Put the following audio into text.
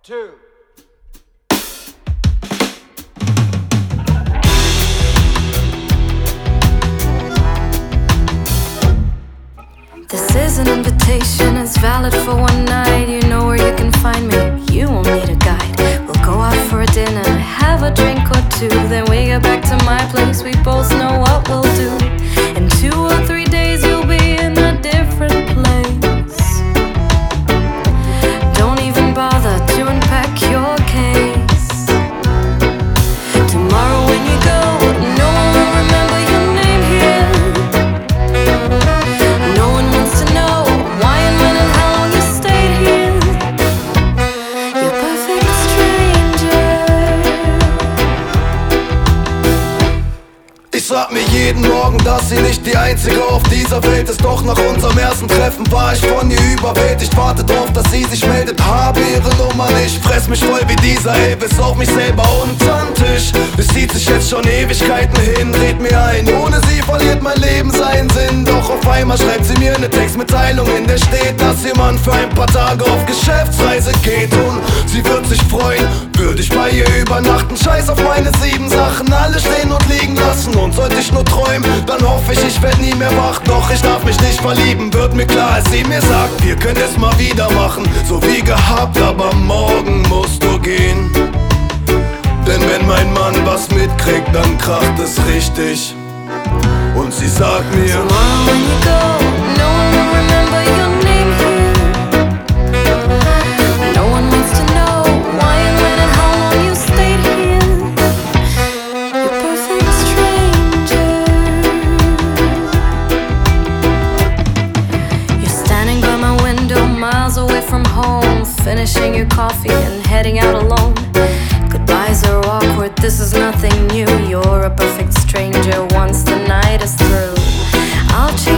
2. This is an invitation, it's valid for one night. You know where you can find me, you won't need a guide. We'll go out for a dinner, have a drink or two, then we get back to my place, we both know what we'll do. In 2 or 3 days you'll be in a different place. Don't even bother to unpack your case. Tomorrow when you go, no one will remember your name here. No one wants to know why and when and how long you stayed here. You're perfect stranger. Ich sag mir jeden Morgen, dass sie nicht die einzige auf dieser Welt ist. Doch nach unserem ersten Treffen war ich von ihr überwältigt. Warte drauf, dass sie sich meldet, habe ihre Nummer nicht. Fress mich voll wie dieser Elvis auf mich selber untern Tisch. Es zieht sich jetzt schon Ewigkeiten hin, dreht mir ein. Ohne sie verliert mein Leben seinen Sinn. Doch auf einmal schreibt sie mir eine Textmitteilung, in der steht, dass ihr Mann für ein paar Tage auf Geschäftsreise geht. Und sie wird sich freuen, würde ich bei ihr übernachten. Scheiß auf meine 7 Sachen, alle stehen und liegen lassen. Und sollte ich nur träumen, dann hoffe ich werd nie mehr wach. Doch ich darf mich nicht verlieben, wird mir klar, als sie mir sagt, wir können es mal wieder machen, so wie gehabt, aber morgen musst du gehen. Denn wenn mein Mann was mitkriegt, dann kracht es richtig. Und sie sagt mir, Tomorrow when you go, no one will remember your name here. No one wants to know why and when and how long you stayed here. You're perfect stranger. You're standing by my window, miles away from home, finishing your coffee and heading out alone. Goodbyes are awkward, this is nothing new. You're a perfect stranger once the night is through. I'll change